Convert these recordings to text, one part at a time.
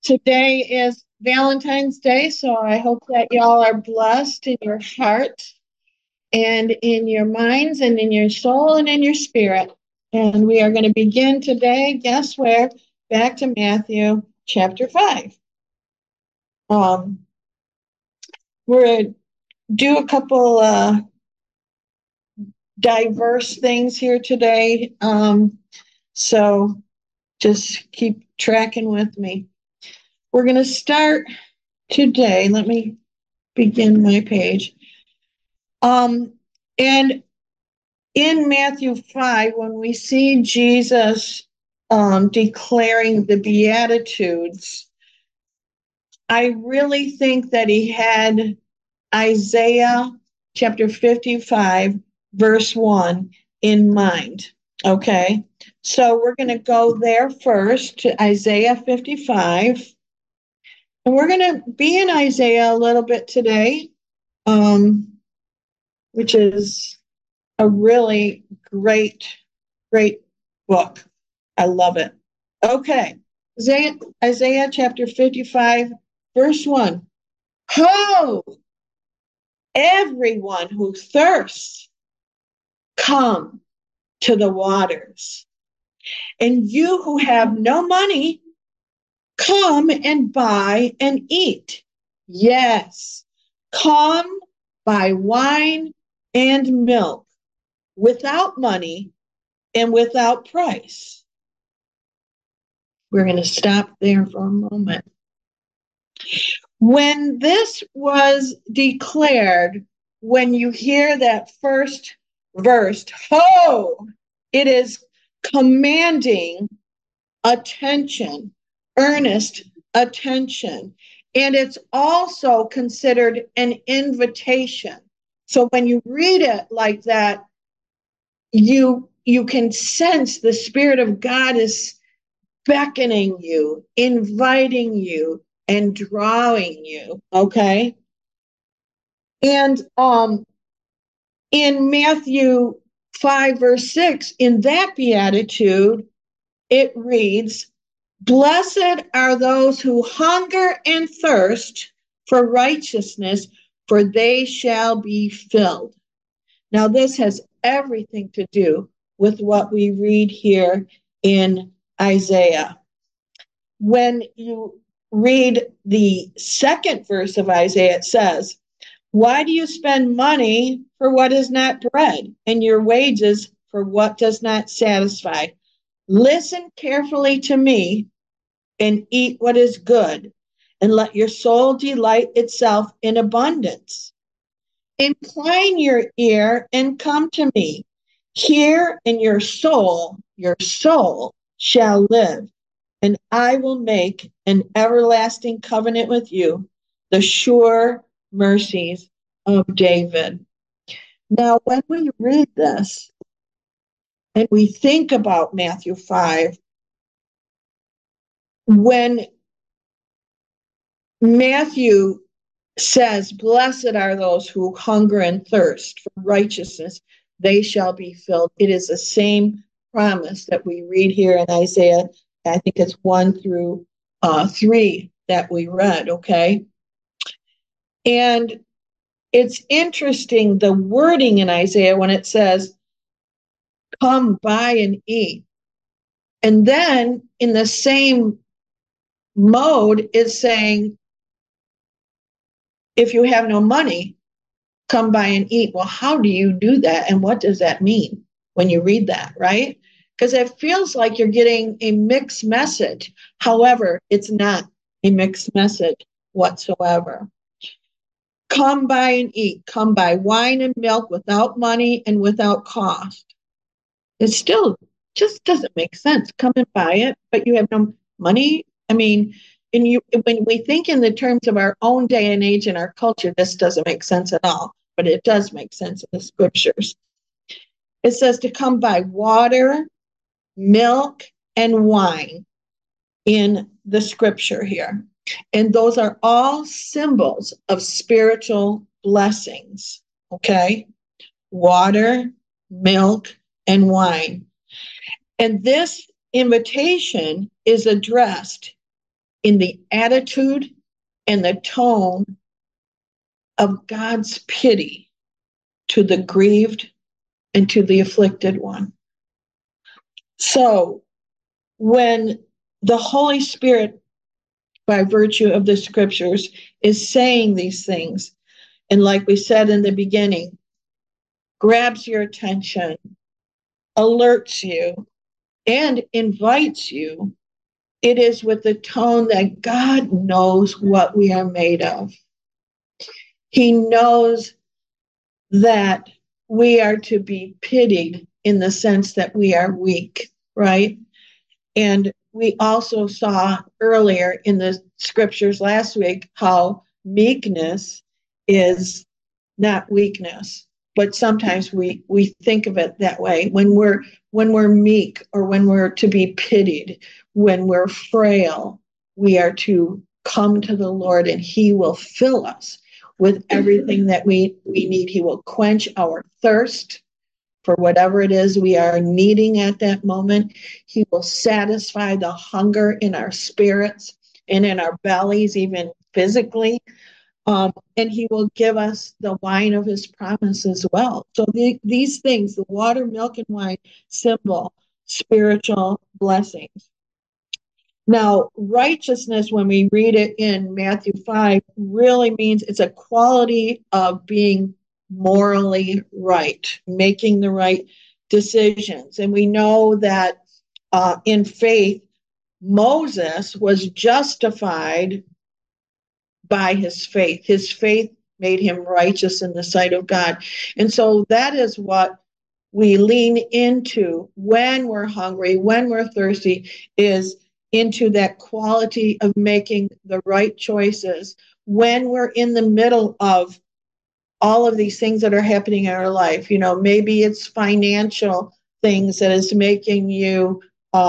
Today is Valentine's Day, so I hope that y'all are blessed in your heart and in your minds and in your soul and in your spirit. And we are going to begin today, guess where? Back to Matthew chapter 5. Um, we're going to do a couple diverse things here today. So just keep tracking with me. We're going to start today. Let me begin my page. And in Matthew 5, when we see Jesus declaring the Beatitudes, I really think that he had Isaiah chapter 55, verse 1 in mind. Okay, so we're going to go there first to Isaiah 55. And we're going to be in Isaiah a little bit today, which is a really great book. I love it. Okay. Isaiah chapter 55, verse 1. Ho, everyone who thirsts, come to the waters. And you who have no money, come and buy and eat. Yes, come buy wine and milk without money and without price. We're going to stop there for a moment. When this was declared, when you hear that first verse, ho, it is commanding attention, earnest attention. And it's also considered an invitation. So when you read it like that, you can sense the Spirit of God is beckoning you, inviting you, and drawing you. Okay. And in Matthew 5, verse 6, in that beatitude, it reads, blessed are those who hunger and thirst for righteousness, for they shall be filled. Now, this has everything to do with what we read here in Isaiah. When you read the second verse of Isaiah, it says, why do you spend money for what is not bread, and your wages for what does not satisfy? Listen carefully to me and eat what is good, and let your soul delight itself in abundance. Incline your ear and come to me. Hear, and your soul shall live, and I will make an everlasting covenant with you, the sure mercies of David. Now, when we read this and we think about Matthew 5, when Matthew says, blessed are those who hunger and thirst for righteousness, they shall be filled. It is the same promise that we read here in Isaiah. I think it's 1 through 3 that we read, okay? And it's interesting, the wording in Isaiah when it says, come buy and eat. And then in the same mode is saying, if you have no money, come by and eat. Well, how do you do that? And what does that mean when you read that, right? Because it feels like you're getting a mixed message. However, it's not a mixed message whatsoever. Come buy and eat. Come buy wine and milk without money and without cost. It still just doesn't make sense. Come and buy it, but you have no money. I mean, when we think in the terms of our own day and age and our culture, this doesn't make sense at all, but it does make sense in the scriptures. It says to come buy water, milk, and wine in the scripture here. And those are all symbols of spiritual blessings, okay? Water, milk, and wine. And this invitation is addressed in the attitude and the tone of God's pity to the grieved and to the afflicted one. So when the Holy Spirit, by virtue of the scriptures, is saying these things, and like we said in the beginning, grabs your attention, alerts you, and invites you, it is with the tone that God knows what we are made of. He knows that we are to be pitied in the sense that we are weak, right? And we also saw earlier in the scriptures last week how meekness is not weakness, but sometimes we think of it that way. When we're meek, or when we're to be pitied, when we're frail, we are to come to the Lord, and He will fill us with everything that we need. He will quench our thirst for whatever it is we are needing at that moment. He will satisfy the hunger in our spirits and in our bellies, even physically. And He will give us the wine of His promise as well. So these things, the water, milk, and wine, symbol spiritual blessings. Now, righteousness, when we read it in Matthew 5, really means it's a quality of being morally right, making the right decisions. And we know that in faith, Moses was justified by his faith. His faith made him righteous in the sight of God. And so that is what we lean into when we're hungry, when we're thirsty, is into that quality of making the right choices when we're in the middle of all of these things that are happening in our life. You know, maybe it's financial things that is making you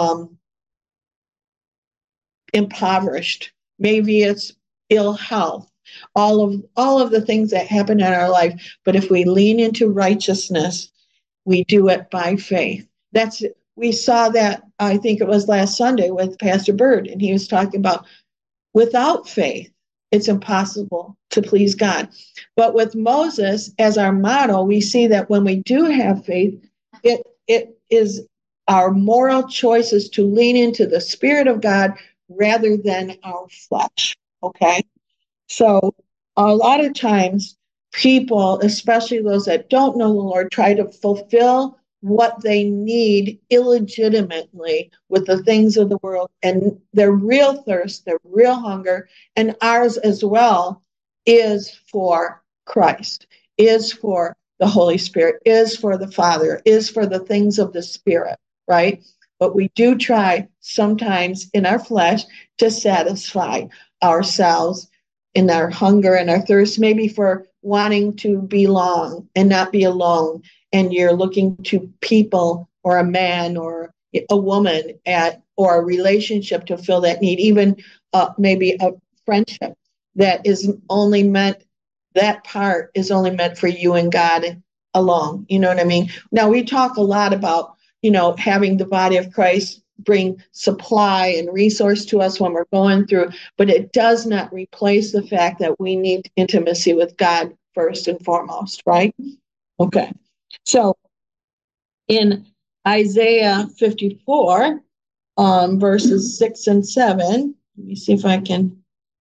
impoverished. Maybe it's ill health, all of the things that happen in our life. But if we lean into righteousness, we do it by faith. We saw that, I think it was last Sunday with Pastor Bird, and he was talking about without faith, it's impossible to please God. But with Moses as our model, we see that when we do have faith, it is our moral choices to lean into the Spirit of God rather than our flesh. Okay? So a lot of times people, especially those that don't know the Lord, try to fulfill what they need illegitimately with the things of the world, and their real thirst, their real hunger, and ours as well, is for Christ, is for the Holy Spirit, is for the Father, is for the things of the Spirit, right? But we do try sometimes in our flesh to satisfy ourselves in our hunger and our thirst, maybe for wanting to belong and not be alone. And you're looking to people or a man or a woman or a relationship to fill that need, even maybe a friendship that is only meant, that part is only meant for you and God alone. You know what I mean? Now, we talk a lot about, having the body of Christ bring supply and resource to us when we're going through, but it does not replace the fact that we need intimacy with God first and foremost, right? Okay. So in Isaiah 54, verses 6 and 7, let me see if I can,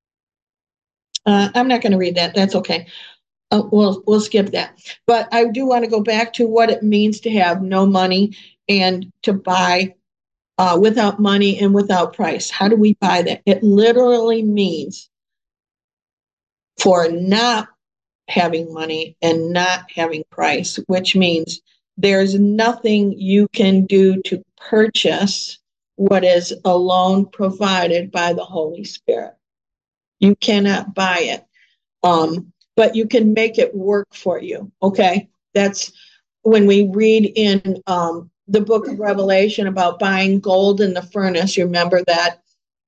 I'm not going to read that. That's okay. We'll skip that. But I do want to go back to what it means to have no money and to buy without money and without price. How do we buy that? It literally means for not having money and not having price, which means there's nothing you can do to purchase what is alone provided by the Holy Spirit. You cannot buy it, but you can make it work for you. Okay, that's when we read in the book of Revelation about buying gold in the furnace. You remember that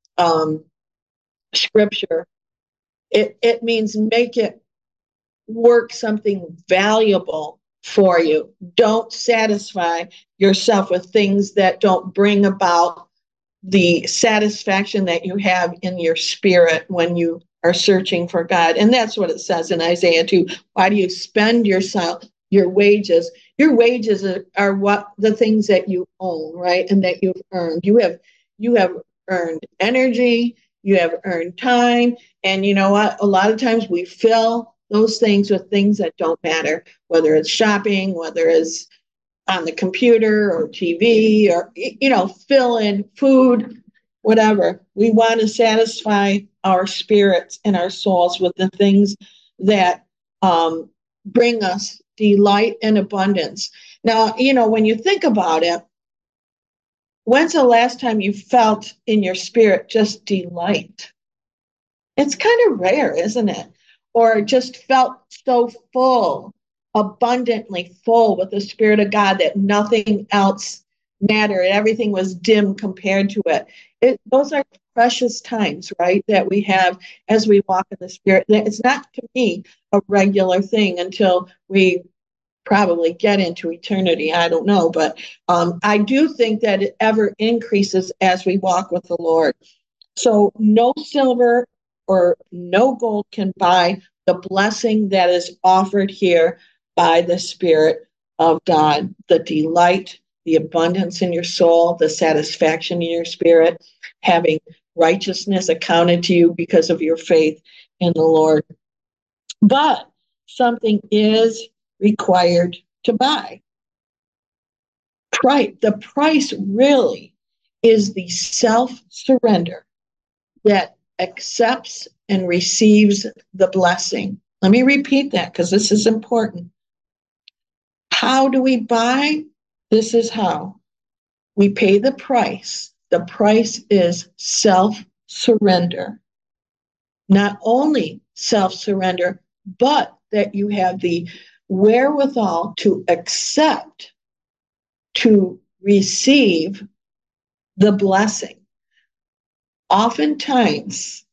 scripture? It means make it work something valuable for you. Don't satisfy yourself with things that don't bring about the satisfaction that you have in your spirit when you are searching for God. And that's what it says in Isaiah 2. Why do you spend your wages? Your wages are what the things that you own, right? And that you've earned. You have earned energy, you have earned time, and you know what? A lot of times we fill those things with things that don't matter, whether it's shopping, whether it's on the computer or TV, or fill in food, whatever. We want to satisfy our spirits and our souls with the things that bring us delight and abundance. Now, when you think about it, when's the last time you felt in your spirit just delight? It's kind of rare, isn't it? Or just felt so full, abundantly full with the Spirit of God that nothing else mattered. Everything was dim compared to it. Those are precious times, right, that we have as we walk in the Spirit. It's not, to me, a regular thing until we probably get into eternity. I don't know. But I do think that it ever increases as we walk with the Lord. So no silver or no gold can buy the blessing that is offered here by the Spirit of God, the delight, the abundance in your soul, the satisfaction in your spirit, having righteousness accounted to you because of your faith in the Lord. But something is required to buy. The price really is the self-surrender that accepts and receives the blessing. Let me repeat that because this is important. How do we buy? This is how. We pay the price. The price is self-surrender. Not only self-surrender, but that you have the wherewithal to accept, to receive the blessing. Oftentimes,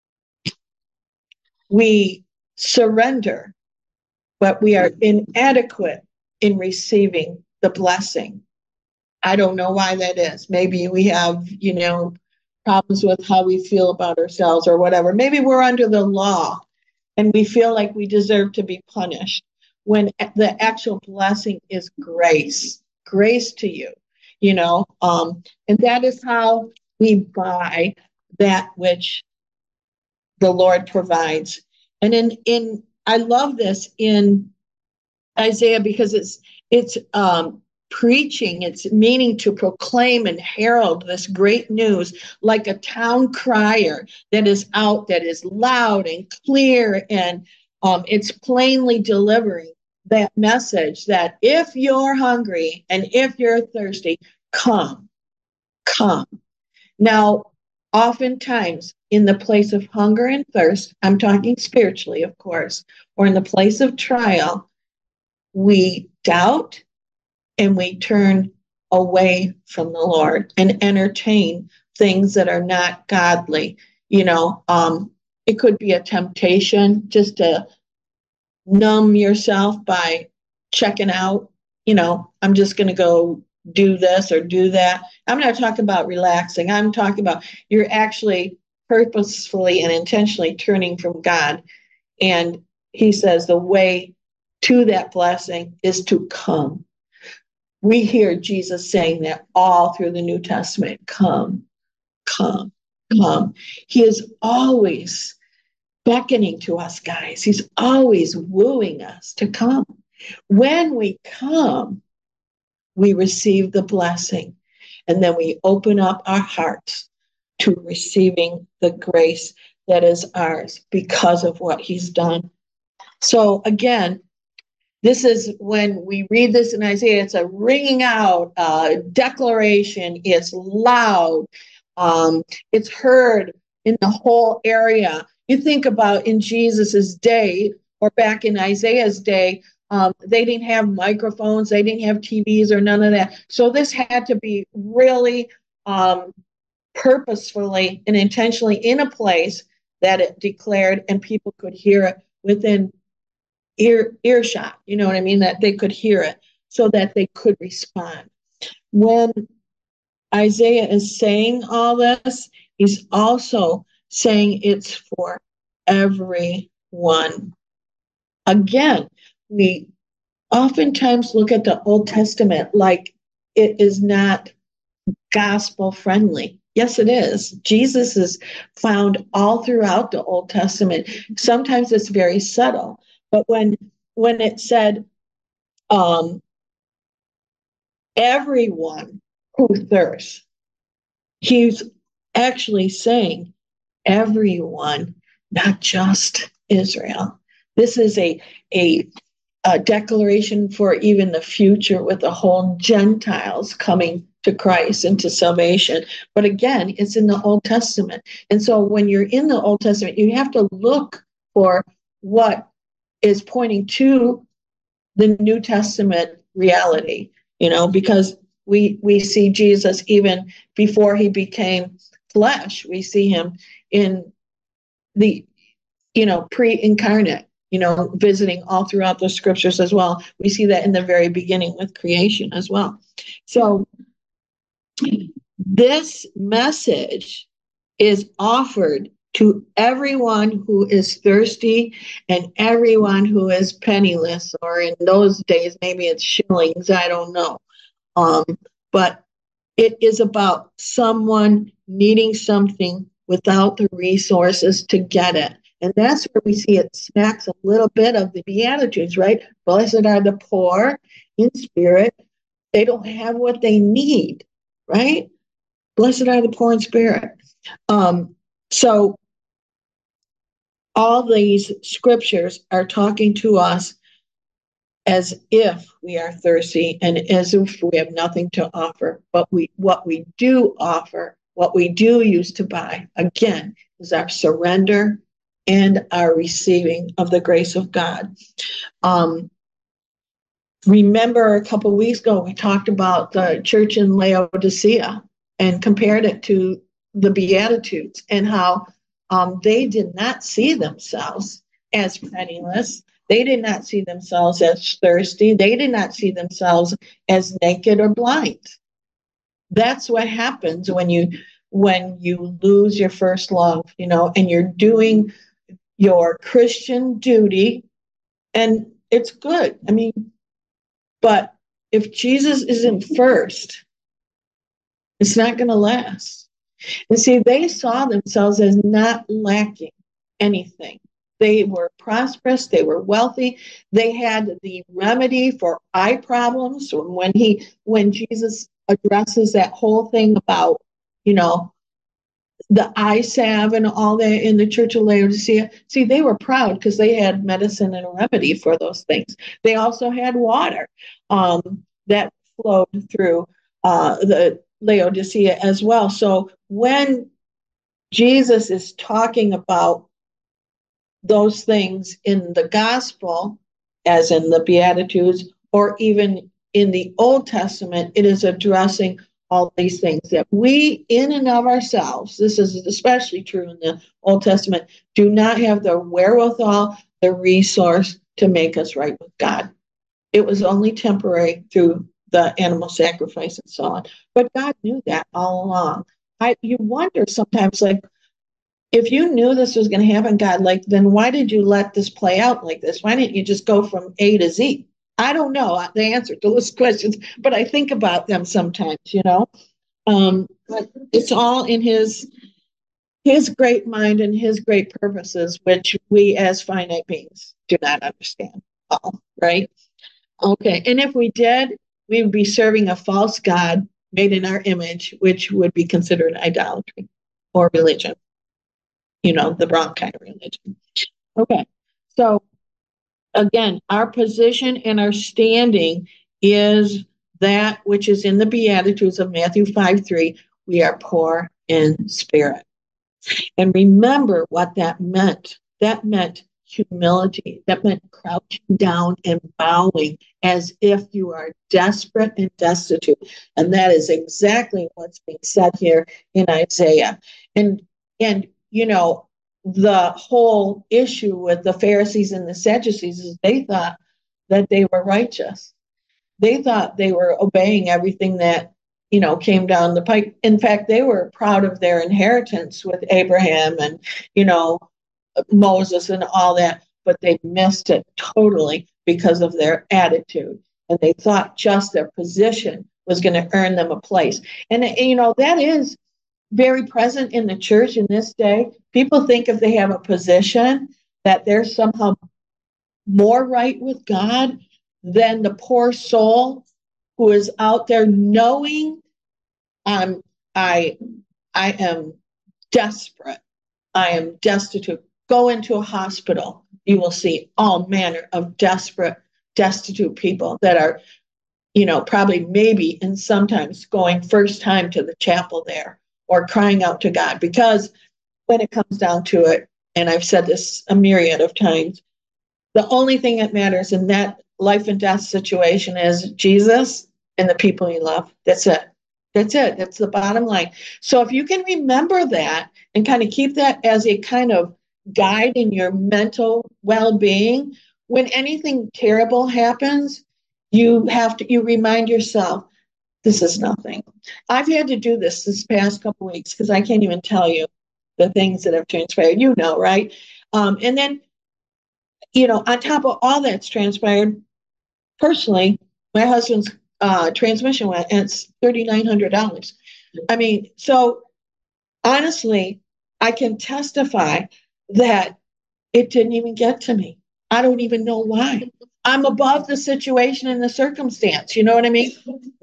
we surrender, but we are inadequate in receiving the blessing. I don't know why that is. Maybe we have, problems with how we feel about ourselves or whatever. Maybe we're under the law and we feel like we deserve to be punished when the actual blessing is grace to you, and that is how we buy that which the Lord provides. And in I love this in Isaiah because it's preaching, it's meaning to proclaim and herald this great news like a town crier that is out, that is loud and clear, and it's plainly delivering that message that if you're hungry and if you're thirsty, come. Now, oftentimes in the place of hunger and thirst, I'm talking spiritually, of course, or in the place of trial, we doubt and we turn away from the Lord and entertain things that are not godly. It could be a temptation just to numb yourself by checking out. I'm just going to go do this or do that. I'm not talking about relaxing. I'm talking about you're actually purposefully and intentionally turning from God. And he says the way to that blessing is to come. We hear Jesus saying that all through the New Testament. Come, come, come. He is always beckoning to us, guys. He's always wooing us to come. When we come, we receive the blessing, and then we open up our hearts to receiving the grace that is ours because of what he's done. So again, this is when we read this in Isaiah, it's a ringing out declaration. It's loud. It's heard in the whole area. You think about in Jesus's day or back in Isaiah's day, they didn't have microphones, they didn't have TVs or none of that. So this had to be really purposefully and intentionally in a place that it declared and people could hear it within earshot, you know what I mean? That they could hear it so that they could respond. When Isaiah is saying all this, he's also saying it's for everyone. Again, we oftentimes look at the Old Testament like it is not gospel friendly. Yes, it is. Jesus is found all throughout the Old Testament. Sometimes it's very subtle, but when it said um, everyone who thirsts, he's actually saying everyone, not just Israel. This is a declaration for even the future with the whole Gentiles coming to Christ and to salvation. But again, it's in the Old Testament. And so when you're in the Old Testament, you have to look for what is pointing to the New Testament reality, because we see Jesus even before he became flesh. We see him in the, pre-incarnate, visiting all throughout the scriptures as well. We see that in the very beginning with creation as well. So this message is offered to everyone who is thirsty and everyone who is penniless, or in those days, maybe it's shillings, I don't know. But it is about someone needing something without the resources to get it. And that's where we see it smacks a little bit of the Beatitudes, right? Blessed are the poor in spirit. They don't have what they need, right? Blessed are the poor in spirit. So all these scriptures are talking to us as if we are thirsty and as if we have nothing to offer. But what we do offer, what we do use to buy, again, is our surrender and our receiving of the grace of God. Remember a couple of weeks ago, we talked about the church in Laodicea and compared it to the Beatitudes and how they did not see themselves as penniless. They did not see themselves as thirsty. They did not see themselves as naked or blind. That's what happens when you lose your first love, and you're doing your Christian duty, and it's good. I mean, but if Jesus isn't first, it's not going to last. And see, they saw themselves as not lacking anything. They were prosperous, they were wealthy, they had the remedy for eye problems. When Jesus addresses that whole thing about, the eye salve and all that in the church of Laodicea, see, they were proud because they had medicine and a remedy for those things. They also had water that flowed through the Laodicea as well. So when Jesus is talking about those things in the gospel, as in the Beatitudes, or even in the Old Testament, it is addressing all these things that we, in and of ourselves, this is especially true in the Old Testament, do not have the wherewithal, the resource to make us right with God. It was only temporary through the animal sacrifice and so on. But God knew that all along. You wonder sometimes, like, if you knew this was going to happen, God, like, then why did you let this play out like this? Why didn't you just go from A to Z? I don't know the answer to those questions, but I think about them sometimes, But it's all in his great mind and his great purposes, which we as finite beings do not understand all, right? Okay, and if we did, we would be serving a false God made in our image, which would be considered idolatry or religion. The wrong kind of religion. Okay. So again, our position and our standing is that which is in the Beatitudes of Matthew 5:3. We are poor in spirit. And remember what that meant. That meant humility. That meant crouching down and bowing as if you are desperate and destitute. And that is exactly what's being said here in Isaiah. And the whole issue with the Pharisees and the Sadducees is they thought that they were righteous. They thought they were obeying everything that, came down the pike. In fact, they were proud of their inheritance with Abraham and, Moses and all that, but they missed it totally because of their attitude. And they thought just their position was going to earn them a place. And, that is very present in the church in this day. People think if they have a position that they're somehow more right with God than the poor soul who is out there knowing I am desperate. I am destitute. Go into a hospital. You will see all manner of desperate, destitute people that are, probably maybe and sometimes going first time to the chapel there or crying out to God. Because when it comes down to it, and I've said this a myriad of times, the only thing that matters in that life and death situation is Jesus and the people you love. That's it. That's it. That's the bottom line. So if you can remember that and kind of keep that as a kind of guide in your mental well-being, when anything terrible happens, you remind yourself, this is nothing. I've had to do this past couple of weeks because I can't even tell you the things that have transpired, right? And then, on top of all that's transpired, personally, my husband's transmission went, and it's $3,900. I mean, so honestly, I can testify that it didn't even get to me. I don't even know why. I'm above the situation and the circumstance. You know what I mean?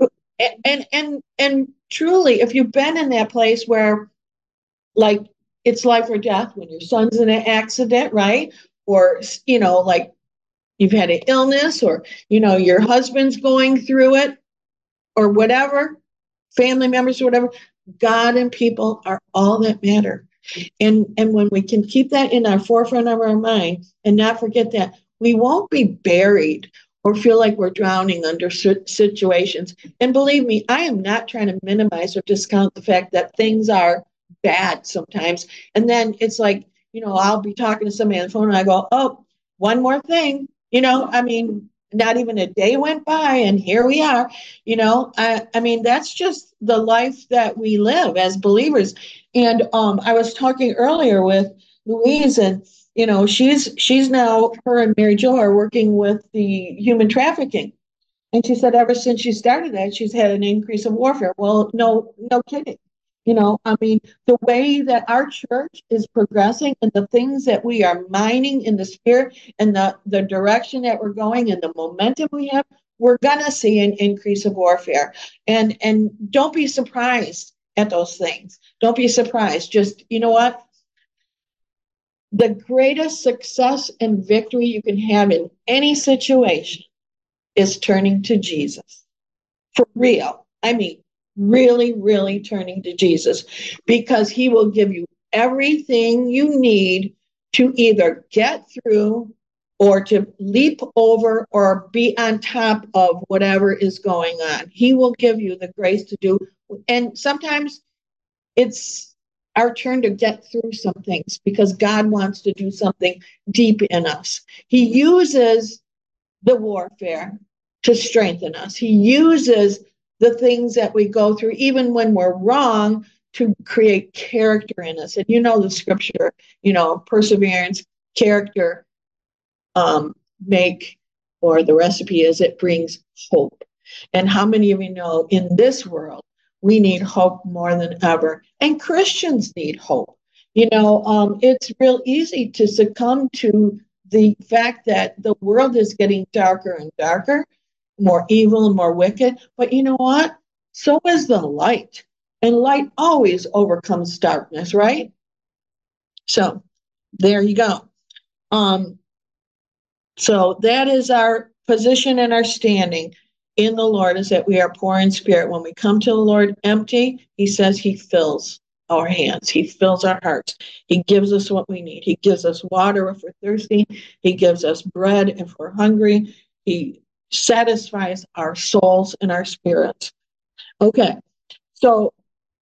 And truly, if you've been in that place where, like, it's life or death when your son's in an accident, right? Or like you've had an illness, or your husband's going through it, or whatever, family members or whatever, God and people are all that matter. And when we can keep that in our forefront of our mind and not forget that, we won't be buried or feel like we're drowning under situations. And believe me, I am not trying to minimize or discount the fact that things are bad sometimes. And then it's like, I'll be talking to somebody on the phone and I go, oh, one more thing, I mean, not even a day went by and here we are. I mean, that's just the life that we live as believers. And I was talking earlier with Louise, and she's now, her and Mary Jo are working with the human trafficking. And she said ever since she started that, she's had an increase of warfare. Well, no kidding. I mean, the way that our church is progressing and the things that we are mining in the spirit and the direction that we're going and the momentum we have, we're going to see an increase of warfare. And don't be surprised at those things. Don't be surprised. Just, you know what? The greatest success and victory you can have in any situation is turning to Jesus. For real. I mean, really, really turning to Jesus, because he will give you everything you need to either get through or to leap over or be on top of whatever is going on. He will give you the grace to do. And sometimes it's our turn to get through some things because God wants to do something deep in us. He uses the warfare to strengthen us. He uses the things that we go through, even when we're wrong, to create character in us. And the scripture, perseverance, character, or the recipe is it brings hope. And how many of you know in this world, we need hope more than ever. And Christians need hope. It's real easy to succumb to the fact that the world is getting darker and darker, more evil and more wicked. But you know what? So is the light. And light always overcomes darkness, right? So there you go. So that is our position and our standing in the Lord, is that we are poor in spirit. When we come to the Lord empty, he says he fills our hands. He fills our hearts. He gives us what we need. He gives us water if we're thirsty. He gives us bread if we're hungry. He satisfies our souls and our spirits. Okay, so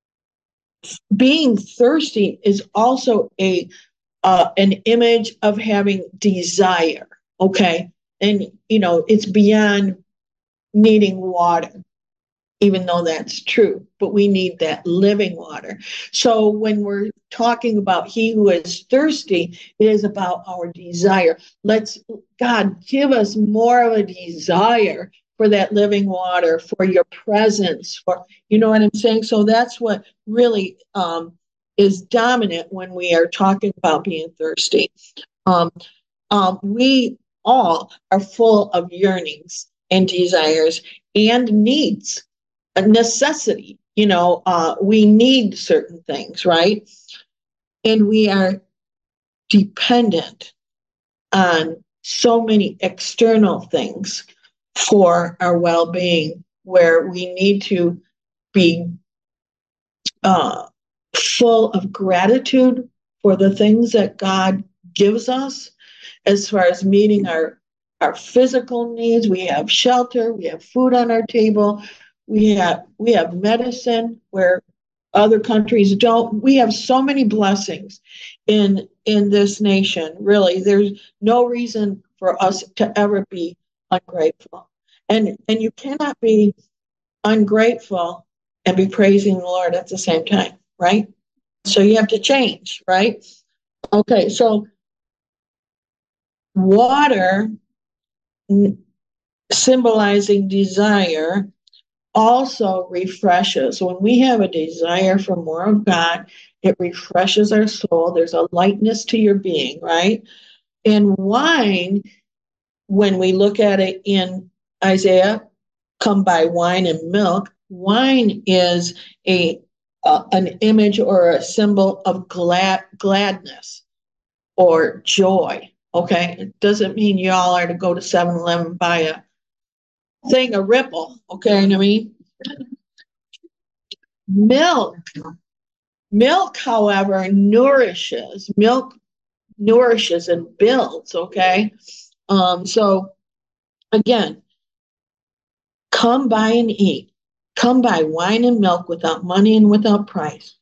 being thirsty is also an image of having desire. Okay, and it's beyond needing water. even though that's true, but we need that living water. So when we're talking about he who is thirsty, it is about our desire. Let's, God, give us more of a desire for that living water, for your presence, for, you know what I'm saying? So that's what really is dominant when we are talking about being thirsty. Um, we all are full of yearnings and desires and needs, a necessity. We need certain things, right? And we are dependent on so many external things for our well being, where we need to be uh, full of gratitude for the things that God gives us as far as meeting our physical needs. We have shelter, we have food on our table, we have medicine where other countries don't. We have so many blessings in this nation. Really, there's no reason for us to ever be ungrateful. And you cannot be ungrateful and be praising the Lord at the same time, right? So you have to change, right? Okay, so water symbolizing desire also refreshes. When we have a desire for more of God, it refreshes our soul. There's a lightness to your being, right? And wine, when we look at it in Isaiah, come by wine and milk. Wine is an image or a symbol of gladness or joy. Okay, it doesn't mean y'all are to go to 7-Eleven and buy a thing of Ripple. Okay, and I mean milk. Milk, however, nourishes. Milk nourishes and builds. Okay, so again, come buy and eat. Come buy wine and milk without money and without price.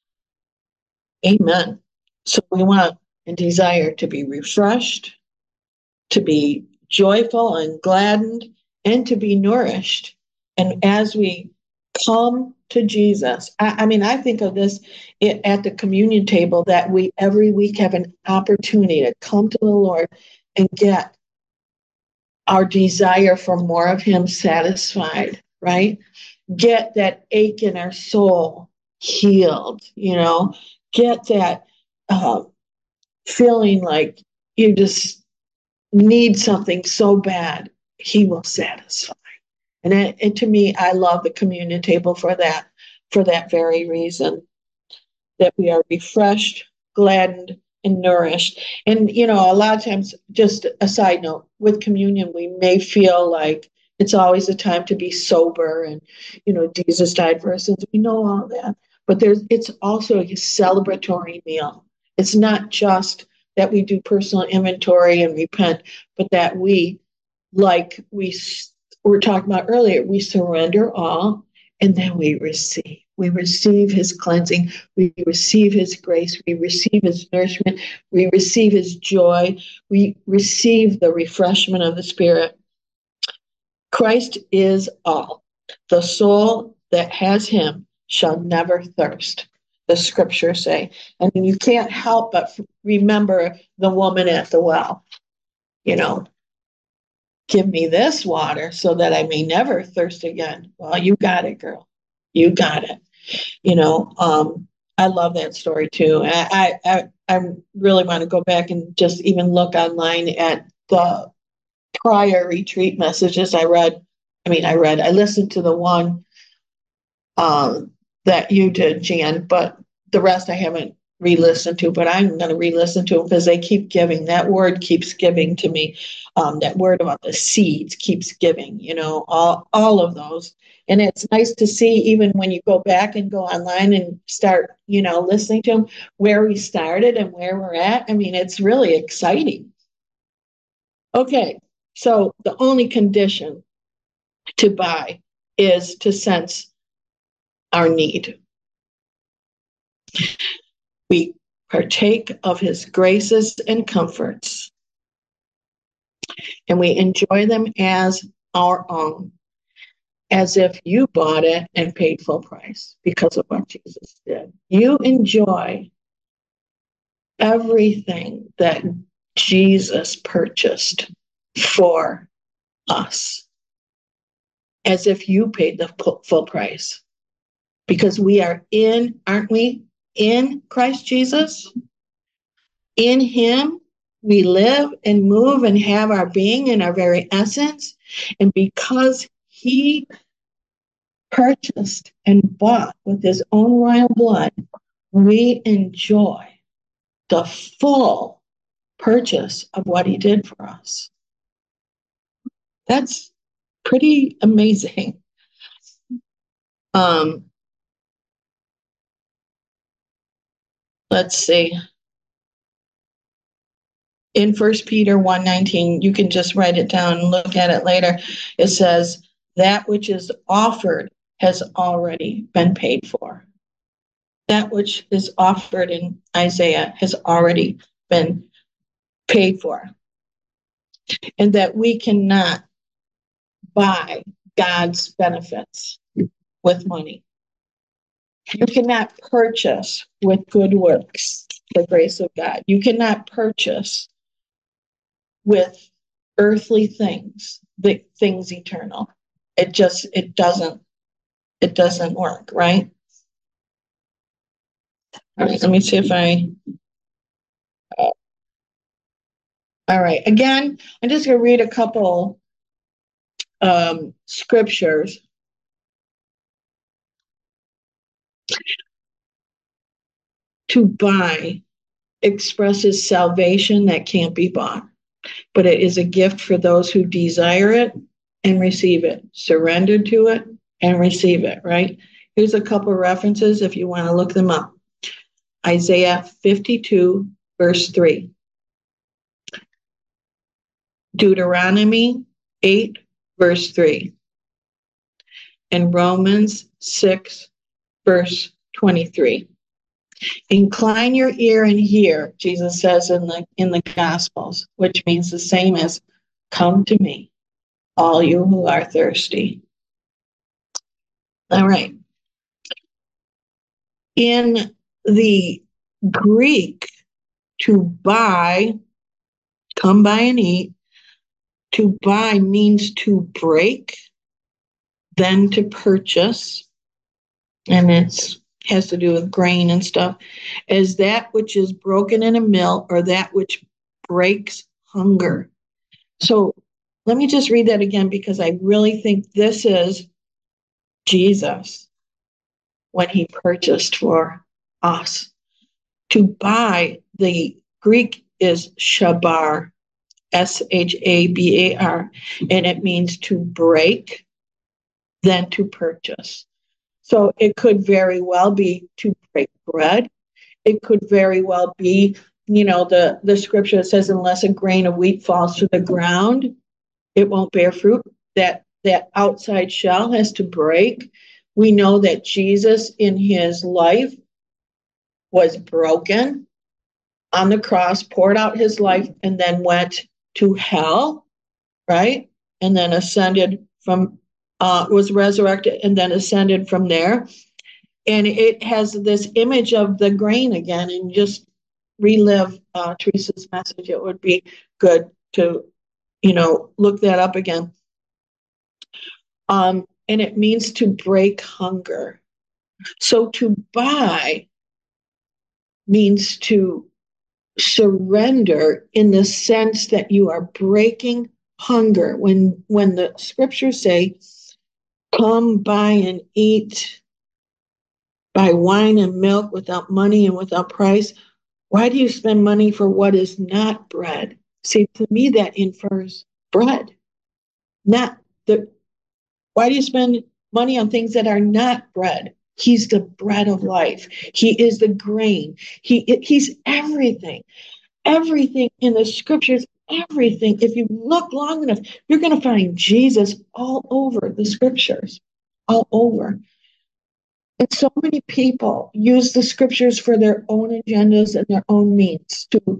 Amen. So we want and desire to be refreshed, to be joyful and gladdened, and to be nourished. And as we come to Jesus, I mean, I think of this at the communion table, that we every week have an opportunity to come to the Lord and get our desire for more of Him satisfied, right? Get that ache in our soul healed, get that feeling like you just need something so bad, He will satisfy. And to me, I love the communion table for that very reason, that we are refreshed, gladdened, and nourished. And, a lot of times, just a side note, with communion, we may feel like it's always a time to be sober and, Jesus died for us sins. We know all that. But it's also a celebratory meal. It's not just that we do personal inventory and repent, but that like we were talking about earlier, we surrender all and then we receive. We receive His cleansing. We receive His grace. We receive His nourishment. We receive His joy. We receive the refreshment of the Spirit. Christ is all. The soul that has Him shall never thirst, the scriptures say. And you can't help but remember the woman at the well. Give me this water so that I may never thirst again. Well, you got it, girl. You got it. I love that story too. I really want to go back and just even look online at the prior retreat messages I read. I listened to the one that you did, Jan, but the rest I haven't re-listened to, but I'm going to re-listen to them because they keep giving. That word keeps giving to me. That word about the seeds keeps giving, all of those. And it's nice to see, even when you go back and go online and start, listening to them, where we started and where we're at. It's really exciting. Okay, so the only condition to buy is to sense our need. We partake of His graces and comforts, and we enjoy them as our own. as if you bought it and paid full price because of what Jesus did. You enjoy everything that Jesus purchased for us as if you paid the full price. Because we are in, aren't we, in Christ Jesus? In him, we live and move and have our being and our very essence. And because he purchased and bought with his own royal blood, we enjoy the full purchase of what he did for us. That's pretty amazing. Let's see. In 1 Peter 1:19, you can just write it down and look at it later. It says, that which is offered has already been paid for. That which is offered in Isaiah has already been paid for. And that we cannot buy God's benefits with money. You cannot purchase with good works the grace of God. You cannot purchase with earthly things, the things eternal. It doesn't work, right? All right, let me see if all right, again, I'm just going to read a couple scriptures. To buy expresses salvation that can't be bought, but it is a gift for those who desire it and receive it, surrender to it and receive it, right? Here's a couple of references if you want to look them up. Isaiah 52, verse 3. Deuteronomy 8, verse 3. And Romans 6, verse 23. Incline your ear and hear, Jesus says in the Gospels, which means the same as come to me, all you who are thirsty. All right. In the Greek, to buy, come buy and eat, to buy means to break, then to purchase, and it has to do with grain and stuff, as that which is broken in a mill or that which breaks hunger. So let me just read that again because I really think this is Jesus when he purchased for us. To buy, the Greek is shabar, Shabar, and it means to break, then to purchase. So it could very well be to break bread. It could very well be, the scripture says, unless a grain of wheat falls to the ground, it won't bear fruit. That outside shell has to break. We know that Jesus in his life was broken on the cross, poured out his life, and then went to hell, right? And then ascended was resurrected and then ascended from there. And it has this image of the grain again, and just relive Teresa's message. It would be good to, look that up again. And it means to break hunger. So to buy means to surrender in the sense that you are breaking hunger. When the scriptures say, come buy and eat, buy wine and milk without money and without price, why do you spend money for what is not bread? See, to me, that infers bread. Why do you spend money on things that are not bread? He's the bread of life. He is the grain. He's everything. Everything in the scriptures, everything. If you look long enough, you're going to find Jesus all over the scriptures, all over. And so many people use the scriptures for their own agendas and their own means to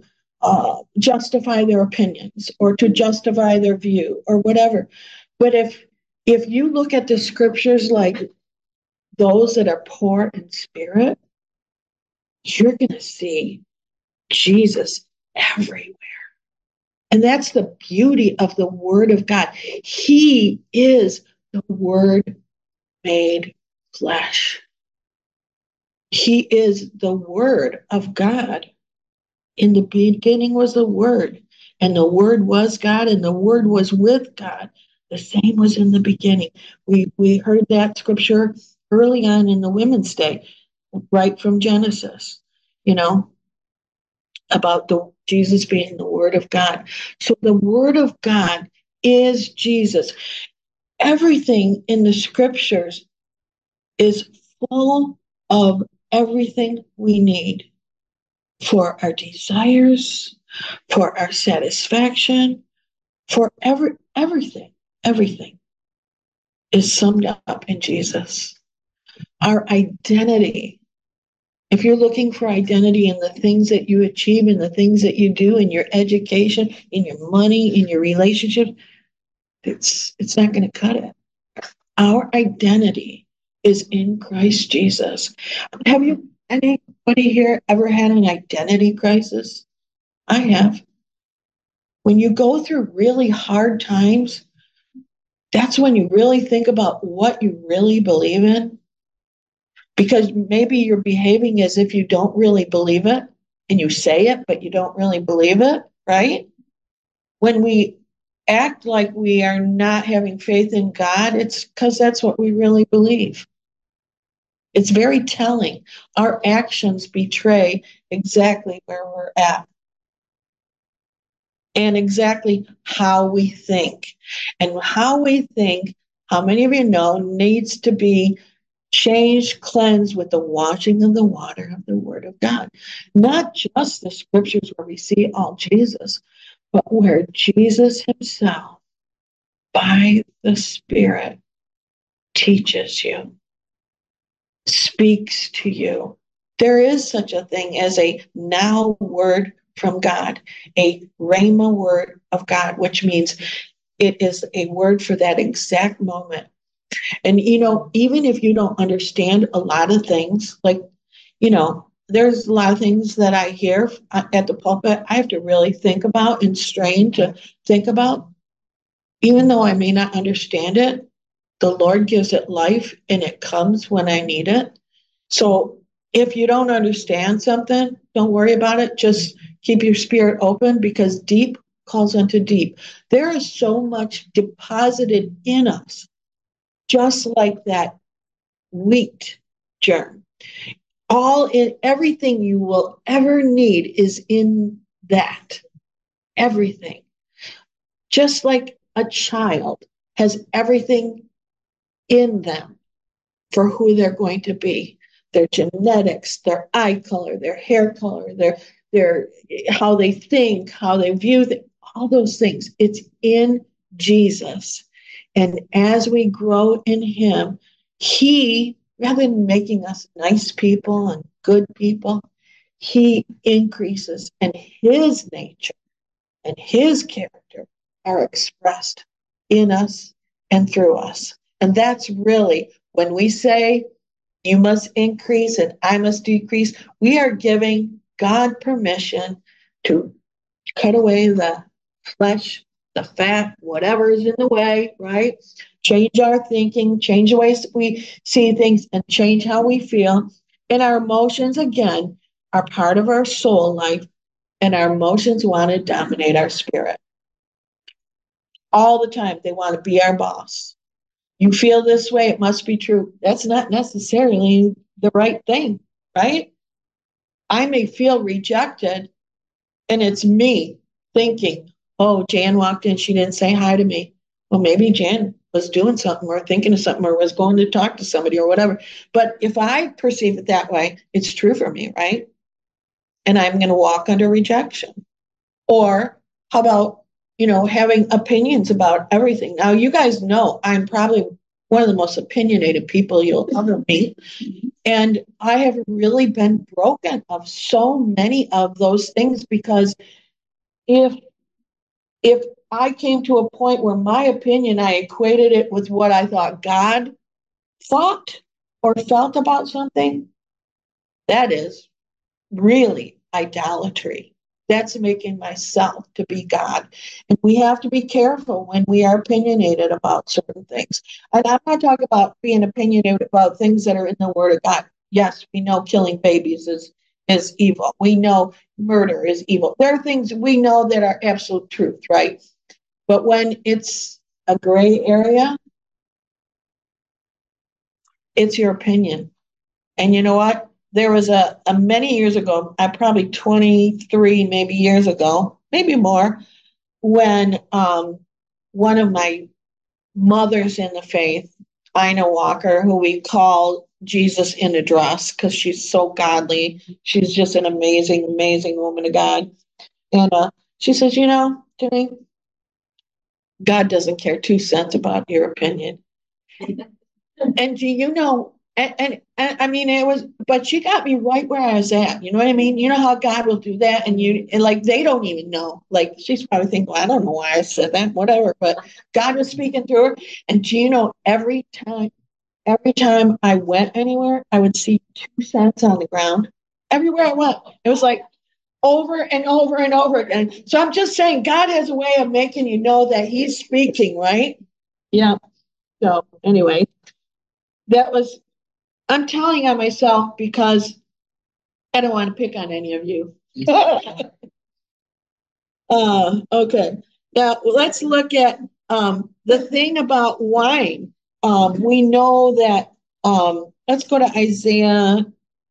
justify their opinions or to justify their view or whatever. But if If you look at the scriptures like those that are poor in spirit, you're going to see Jesus everywhere. And that's the beauty of the Word of God. He is the Word made flesh. He is the Word of God. In the beginning was the Word, and the Word was God, and the Word was with God. The same was in the beginning. We heard that scripture early on in the Women's Day, right from Genesis, you know, about the Jesus being the Word of God. So the Word of God is Jesus. Everything in the scriptures is full of everything we need for our desires, for our satisfaction, for everything is summed up in Jesus. Our identity. If you're looking for identity in the things that you achieve, in the things that you do, in your education, in your money, in your relationship, it's not going to cut it. Our identity is in Christ Jesus. Have you anybody here ever had an identity crisis? I have. When you go through really hard times, that's when you really think about what you really believe in. Because maybe you're behaving as if you don't really believe it and you say it, but you don't really believe it, right? When we act like we are not having faith in God, it's because that's what we really believe. It's very telling. Our actions betray exactly where we're at and exactly how we think. And how we think, how many of you know, needs to be changed, cleansed with the washing of the water of the Word of God. Not just the scriptures where we see all Jesus, but where Jesus himself, by the Spirit, teaches you, speaks to you. There is such a thing as a now word from God, a rhema word of God, which means it is a word for that exact moment. And, you know, even if you don't understand a lot of things, like, you know, there's a lot of things that I hear at the pulpit, I have to really think about and strain to think about. Even though I may not understand it, the Lord gives it life and it comes when I need it. So if you don't understand something, don't worry about it. Just keep your spirit open because deep calls unto deep. There is so much deposited in us, just like that wheat germ. All in everything you will ever need is in that. Everything. Just like a child has everything in them for who they're going to be. Their genetics, their eye color, their hair color, their how they think, how they view all those things. It's in Jesus. And as we grow in him, he, rather than making us nice people and good people, he increases and his nature and his character are expressed in us and through us. And that's really when we say, you must increase and I must decrease, we are giving God permission to cut away the flesh, the fat, whatever is in the way, right? Change our thinking, change the ways we see things, and change how we feel. And our emotions, again, are part of our soul life, and our emotions want to dominate our spirit. All the time, they want to be our boss. You feel this way, it must be true. That's not necessarily the right thing, right? I may feel rejected, and it's me thinking, oh, Jan walked in, she didn't say hi to me. Well, maybe Jan was doing something or thinking of something or was going to talk to somebody or whatever. But if I perceive it that way, it's true for me, right? And I'm going to walk under rejection. Or how about, you know, having opinions about everything? Now, you guys know I'm probably one of the most opinionated people you'll ever meet. And I have really been broken of so many of those things because if if I came to a point where my opinion, I equated it with what I thought God thought or felt about something, that is really idolatry. That's making myself to be God. And we have to be careful when we are opinionated about certain things. And I'm not talking about being opinionated about things that are in the Word of God. Yes, we know killing babies is evil. We know murder is evil. There are things we know that are absolute truth, right? But when it's a gray area, it's your opinion. And you know what? There was a many years ago, probably 23 maybe years ago, maybe more, when one of my mothers in the faith, Ina Walker, who we call Jesus in a dress because she's so godly. She's just an amazing, amazing woman of God. And she says, you know, Jenny, God doesn't care 2 cents about your opinion. And do you know, and I mean, it was, but she got me right where I was at. You know what I mean? You know how God will do that, and like they don't even know. Like she's probably thinking, well, I don't know why I said that, whatever. But God was speaking through her, and do you know, every time I went anywhere, I would see 2 cents on the ground. Everywhere I went, it was like over and over and over again. So I'm just saying, God has a way of making you know that He's speaking, right? Yeah. So anyway, that was, I'm telling on myself because I don't want to pick on any of you. Okay. Now let's look at the thing about wine. We know that, let's go to Isaiah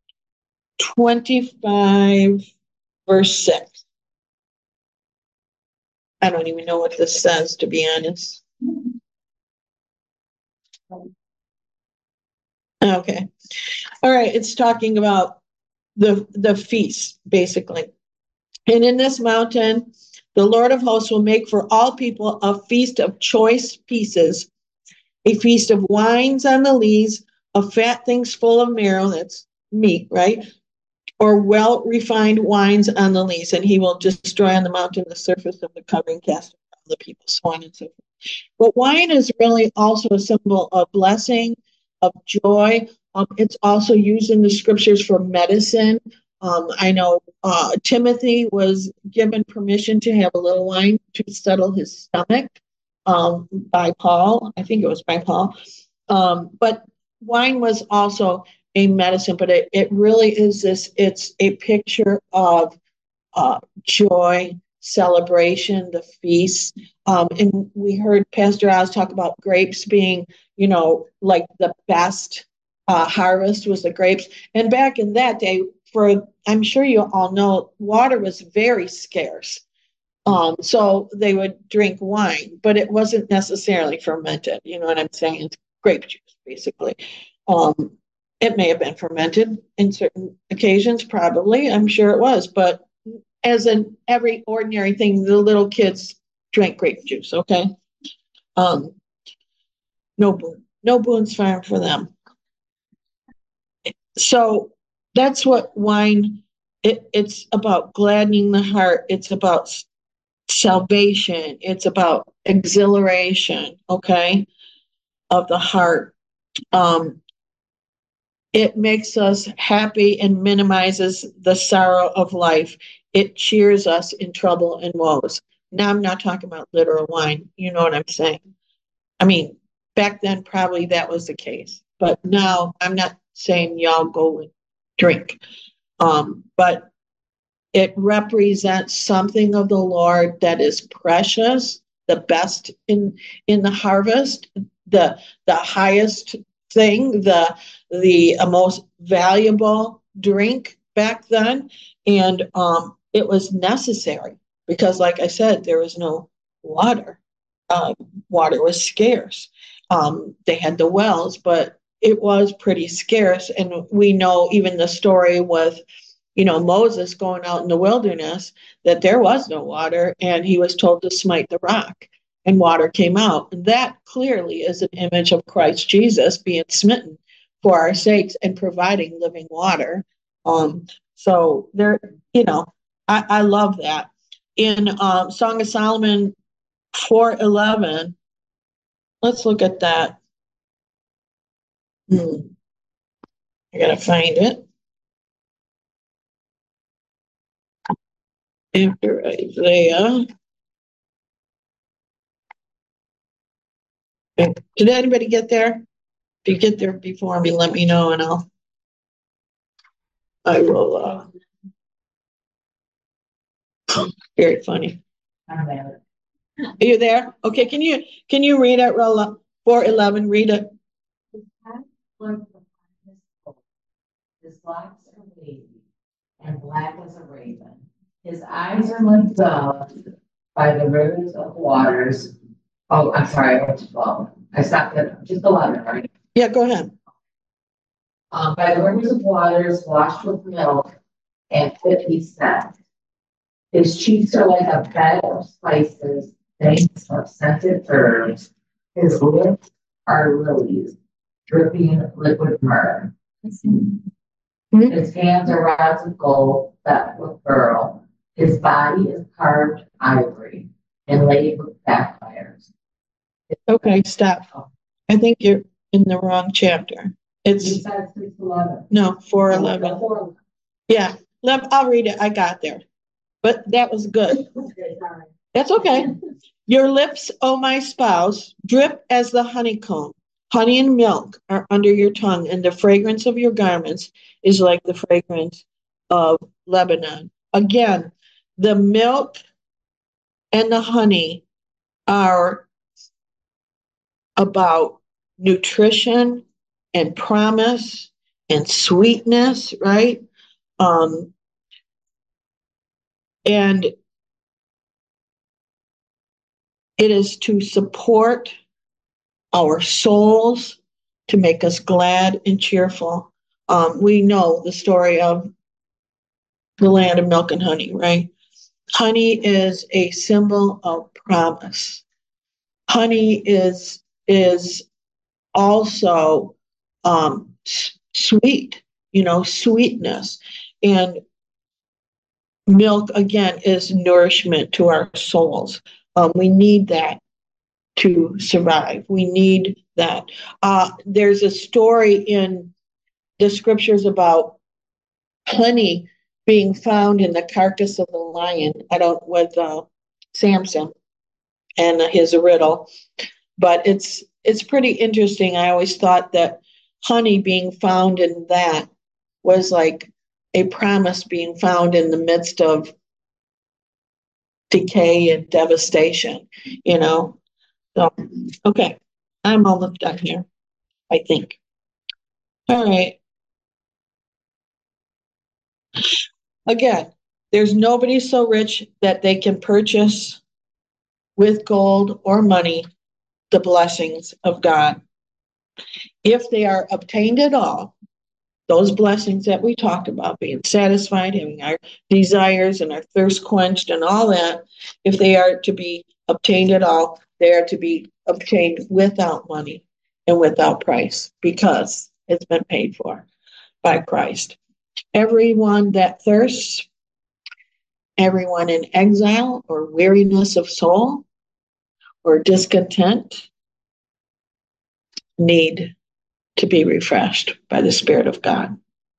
25, verse 6. I don't even know what this says, to be honest. Okay. All right. It's talking about the feast, basically. And in this mountain, the Lord of hosts will make for all people a feast of choice pieces, a feast of wines on the lees, of fat things full of marrow, that's meat, right? Or well refined wines on the lees, and he will destroy on the mountain the surface of the covering cast of the people, so on and so forth. But wine is really also a symbol of blessing, of joy. It's also used in the scriptures for medicine. I know Timothy was given permission to have a little wine to settle his stomach by Paul. I think it was by Paul. But wine was also a medicine, but it really is this, it's a picture of joy, celebration, the feast. And we heard Pastor Oz talk about grapes being, you know, like the best harvest was the grapes. And back in that day, I'm sure you all know, water was very scarce. So they would drink wine, but it wasn't necessarily fermented. You know what I'm saying? It's grape juice, basically. Um, it may have been fermented in certain occasions, probably. I'm sure it was, but as in every ordinary thing, the little kids drank grape juice. Okay, um, no Boone's Farm for them. So that's what wine. It's about gladdening the heart. It's about salvation. It's about exhilaration. Okay, of the heart. Um, it makes us happy and minimizes the sorrow of life. It cheers us in trouble and woes. Now, I'm not talking about literal wine. You know what I'm saying? I mean, back then, probably that was the case. But now, I'm not saying y'all go and drink. But it represents something of the Lord that is precious, the best in the harvest, the highest thing, the most valuable drink back then, and it was necessary because, like I said, there was no water. Uh, Water was scarce. They had the wells, but it was pretty scarce, and we know even the story with, you know, Moses going out in the wilderness, that there was no water and he was told to smite the rock and water came out. And that clearly is an image of Christ Jesus being smitten for our sakes and providing living water. So there, you know, I love that. In Song of Solomon 4:11. Let's look at that. I gotta find it. After Isaiah. Did anybody get there? If you get there before me, let me know, and I will. Very funny. Are you there? Okay. Can you read it, Rolla? 4:11. Read it. His locks are wavy and black as a raven. His eyes are like doves by the rivers of waters. Oh, I'm sorry, I went to 12. I stopped at just 11, right? Yeah, go ahead. By the rivers of waters washed with milk and fit he sat. His cheeks are like a bed of spices, banks of scented herbs. His lips are lilies, dripping liquid myrrh. His hands are rods of gold set with beryl. His body is carved ivory and laid with sapphires. Okay, stop. I think you're in the wrong chapter. It's no 4:11. Yeah, I'll read it. I got there, but that was good. That's okay. Your lips, O my spouse, drip as the honeycomb. Honey and milk are under your tongue, and the fragrance of your garments is like the fragrance of Lebanon. Again, the milk and the honey are about nutrition and promise and sweetness, right? And it is to support our souls, to make us glad and cheerful. We know the story of the land of milk and honey, right? Honey is a symbol of promise. Honey is also sweet, sweetness. And milk, again, is nourishment to our souls. We need that to survive. We need that. There's a story in the scriptures about honey being found in the carcass of the lion. With Samson and his riddle, but it's pretty interesting. I always thought that honey being found in that was like a promise being found in the midst of decay and devastation, So, okay, I'm almost done here, I think. All right. Again, there's nobody so rich that they can purchase with gold or money the blessings of God. If they are obtained at all, those blessings that we talked about, being satisfied, having our desires and our thirst quenched and all that, if they are to be obtained at all, they are to be obtained without money and without price, because it's been paid for by Christ. Everyone that thirsts, everyone in exile or weariness of soul or discontent need to be refreshed by the Spirit of God.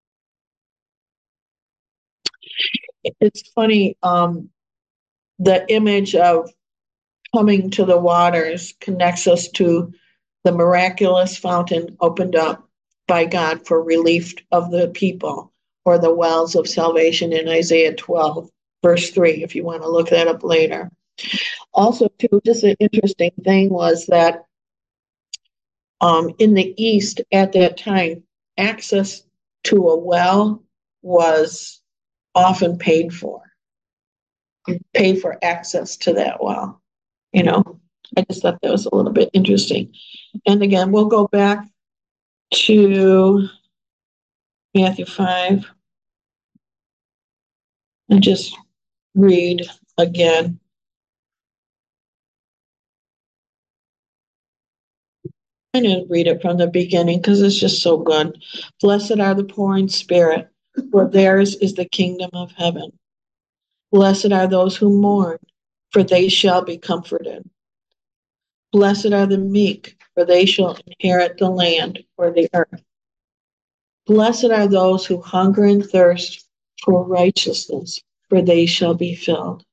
It's funny, the image of coming to the waters connects us to the miraculous fountain opened up by God for relief of the people, or the wells of salvation in Isaiah 12, verse 3, if you want to look that up later. Also, too, just an interesting thing was that in the East at that time, access to a well was often paid for. You pay for access to that well. I just thought that was a little bit interesting. And again, we'll go back to Matthew 5 and just read again. I didn't read it from the beginning because it's just so good. Blessed are the poor in spirit, for theirs is the kingdom of heaven. Blessed are those who mourn, for they shall be comforted. Blessed are the meek, for they shall inherit the land or the earth. Blessed are those who hunger and thirst for righteousness, for they shall be filled.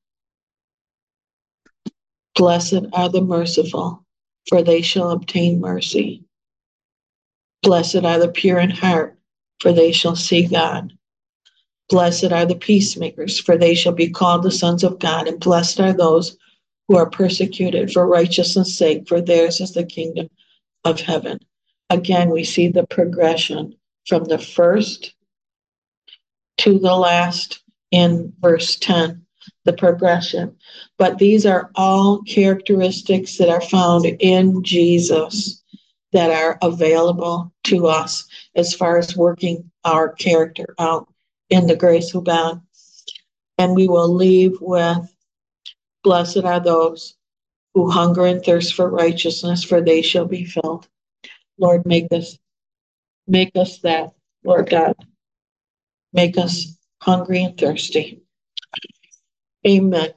Blessed are the merciful, for they shall obtain mercy. Blessed are the pure in heart, for they shall see God. Blessed are the peacemakers, for they shall be called the sons of God. And blessed are those who are persecuted for righteousness' sake, for theirs is the kingdom of heaven. Again, we see the progression from the first to the last in verse 10, the progression. But these are all characteristics that are found in Jesus that are available to us as far as working our character out in the grace of God. And we will leave with, blessed are those who hunger and thirst for righteousness, for they shall be filled. Lord, make us that, Lord God. Make us hungry and thirsty. Amen.